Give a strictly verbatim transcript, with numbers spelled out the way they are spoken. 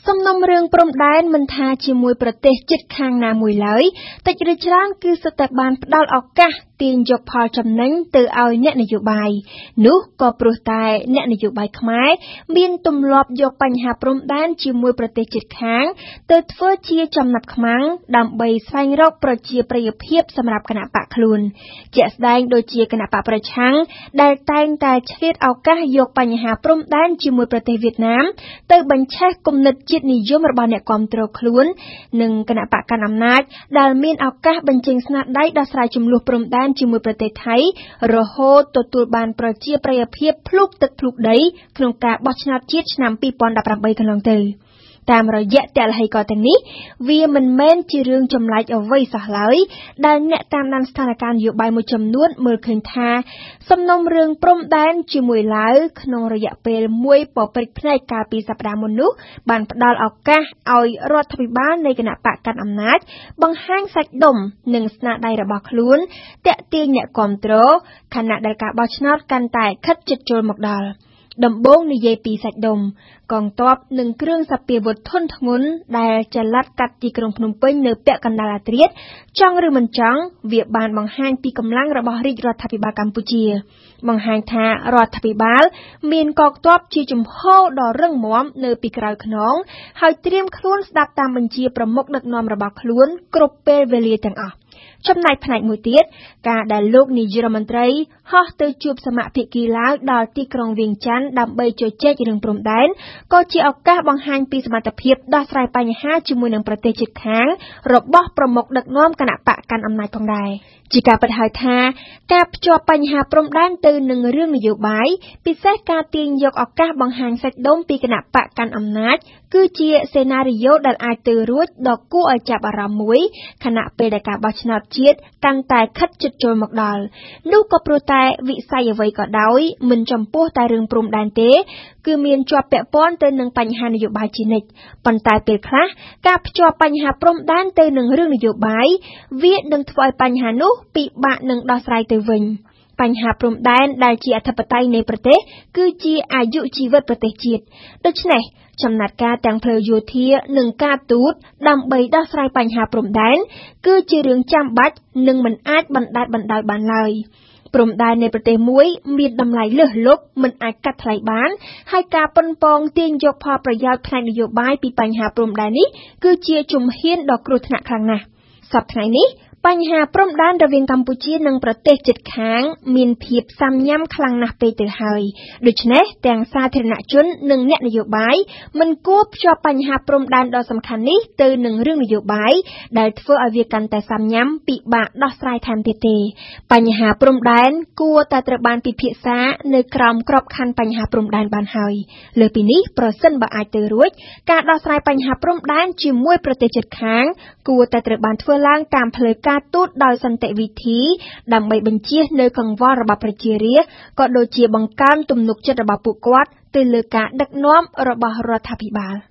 សំណុំរឿងព្រំដែនមិនថាជាមួយប្រទេសជិតខាងណាមួយឡើយតិចឬច្រើនគឺសុទ្ធតែបានផ្ដល់ឱកាសទាញយកផលចំណេញទៅឲ្យអ្នកនយោបាយនោះក៏ព្រោះតែអ្នកនយោបាយខ្មែរមានទម្លាប់យកបញ្ហាព្រំដែនជាមួយប្រទេសជិតខាងទៅធ្វើជាចំណាប់ខ្មាំងដើម្បីស្វែងរកប្រជាប្រិយភាពសម្រាប់គណបកខ្លួនជាក់ស្ដែងដូចជាគណបកប្រឆាំងដែលតែងតែឆ្លៀតឱកាសយកបញ្ហាព្រំដែនជាមួយប្រទេសវៀតណាមទៅបញ្ឆេះគំនិតជាតិនិយមរបស់អ្នកគាំទ្រខ្លួននិងគណបកកណ្ដាលអំណាចដែលមានឱកាសបញ្ចេញស្នាដៃដោះស្រាយជម្លោះព្រំដែនជាមួយប្រទេសថៃរហូតទទួលបានប្រជាប្រិយភាពភ្លុកទឹកភ្លុកដីក្នុងការបោះឆ្នោតជាតិឆ្នាំពីរពាន់ដប់ប្រាំបីកន្លងទៅតាមរយៈទឡ្ហីកទាំងនេះវាមិនមែនជារឿងចម្លែកអ្វីសោះឡើយដែលអ្នកតាមដានស្ថានភាពនយោបាយមួយចំនួនមើលឃើញថាសំណុំរឿងព្រំដែនជាមួយឡាវក្នុងរយៈពេលមួយប៉ព្រិចភ្នែកកាលពីសប្តាហ៍មុននោះបានផ្ដល់ឱកាសឲ្យរដ្ឋាភិបាលនៃគណៈបកកាន់អំណាចបង្ហាញសាច់ដុំនិងស្នាដៃរបស់ខ្លួនតាក់ទាញអ្នកគាំទ្រខណៈដែលការបោះឆ្នោតកាន់តែខិតជិតចូលមកដល់ដំបូងនិយាយពីសាច់ដុំកងទ័ពនិងគ្រឿងសព្វាវុធធុនធ្ងន់ដែលចល័តកាត់ទីក្រុងភ្នំពេញនៅពាក់កណ្ដាលអាធ្រាត្រចង់ឬមិនចង់វាបានបង្ហាញពីកម្លាំងរបស់រាជរដ្ឋាភិបាលកម្ពុជាបង្ហាញថារដ្ឋាភិបាលមានកងទ័ពជាជំហរដ៏រឹងមាំនៅពីក្រោយខ្នងហើយត្រៀមខ្លួនស្ដាប់តាមបញ្ជាប្រមុខដឹកនាំរបស់ខ្លួនគ្រប់ពេលវេលាទាំងអស់ចំណែកផ្នែកមួយទៀតការដែលលោកនាយរដ្ឋមន្ត្រីហោះទៅជួបសមាភិកីឡាវដល់ទីក្រុងវៀងច័ន្ទដើម្បីជជែករឿងព្រំដែនក៏ជាឱកាសបង្ហាញពីសមត្ថភាពដោះស្រាយបញ្ហាជាមួយនឹងប្រទេសជិតខាងរបស់ប្រមុខដឹកនាំគណៈបកកាន់អំណាចផងដែរជាការពិតហើយថាការភ្ជាប់បញ្ហាព្រំដែនទៅនឹងរឿងនយោបាយពិសេសការទាញយកឱកាសបង្ហាញសាច់ដុំពីគណៈបកកាន់អំណាចគឺជាសេណារីយ៉ូដែលអាចទៅរួចដ៏គួរឲ្យចាប់អារម្មណ៍មួយខណៈពេលដែលការបោះឆ្នោតជាតិកាន់តែខិតជិតចូលមកដល់នោះក៏ព្រោះតែវិស័យអ្វីក៏ដោយមិនចំពោះតែរឿងព្រំដែនទេគឺមានជាប់ពាក់ព័ន្ធទៅនឹងបញ្ហានយោបាយជានិច្ចប៉ុន្តែពេលខ្លះការភ្ជាប់បញ្ហាព្រំដែនទៅនឹងរឿងនយោបាយវានឹងធ្វើឲ្យបញ្ហានោះពិបាកនឹងដោះស្រាយទៅវិញបញ្ហាព្រំដែនដែលជាអធិបតេយ្យនៃប្រទេសគឺជាអាយុជីវិតប្រទេសជាតិដូច្នេះចំណាត់ការទាំងផ្លូវយោធានិងការទូតដើម្បីដោះស្រាយបញ្ហាព្រំដែនគឺជារឿងចាំបាច់និងមិនអាចបណ្តែតបណ្តោយបានឡើយព្រំដែននៃប្រទេសមួយមានតម្លៃលើសលប់មិនអាចកាត់ថ្លៃបានហើយការប៉ុនប៉ងទាញយកផលប្រយោជន៍ផ្នែកនយោបាយពីបញ្ហាព្រំដែននេះគឺជាជំហានដ៏គ្រោះថ្នាក់ខ្លាំងណាស់សប្តាហ៍ថ្ងៃនេះបញ្ហាព្រំដែនរវាងកម្ពុជានិងប្រទេសជិតខាងមានភាពសាំញ៉ាំខ្លាំងណាស់ពេកទៅហើយដូច្នេះទាំងសាធារណជននិងអ្នកនយោបាយមិនគួរភ្ជាប់បញ្ហាព្រំដែនដ៏សំខាន់នេះទៅនឹងរឿងនយោបាយដែលធ្វើឲ្យវាកាន់តែសាំញ៉ាំពិបាកដោះស្រាយថែមទៀតទេបញ្ហាព្រំដែនគួរតែត្រូវបានពិភាក្សានៅក្រោមក្របខ័ណ្ឌបញ្ហាព្រំដែនបានហើយលើពីនេះប្រសិនបើអាចទៅរួចការដោះស្រាយបញ្ហាព្រំដែនជាមួយប្រទេសជិតខាងគួរតែត្រូវបានធ្វើឡើងតាមផ្លូវការទូតដោយសន្តិវិធីដើម្បីបញ្ជៀសនៅកង្វល់របស់ប្រជារាស្ត្រក៏ដូចជាបង្កើនទំនុកចិត្តរបស់ពួកគាត់ទៅលើការដឹកនាំរបស់រដ្ឋាភិបាល